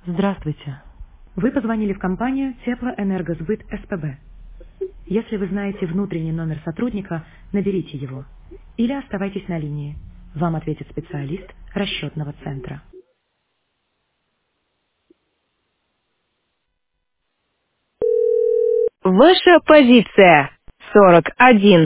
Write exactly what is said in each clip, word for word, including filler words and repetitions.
Здравствуйте. Вы позвонили в компанию Теплоэнергосбыт СПБ. Если вы знаете внутренний номер сотрудника, наберите его. Или оставайтесь на линии. Вам ответит специалист расчетного центра. Ваша позиция. сорок один.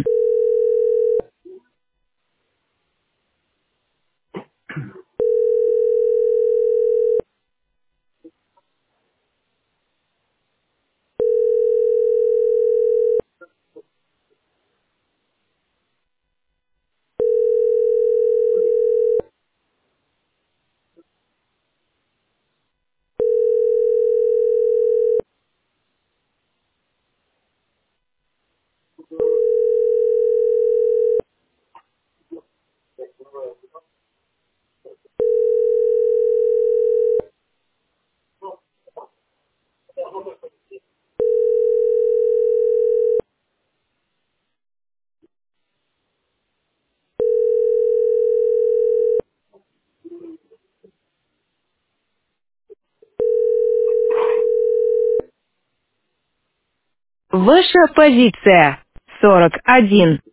Ваша позиция. сорок один.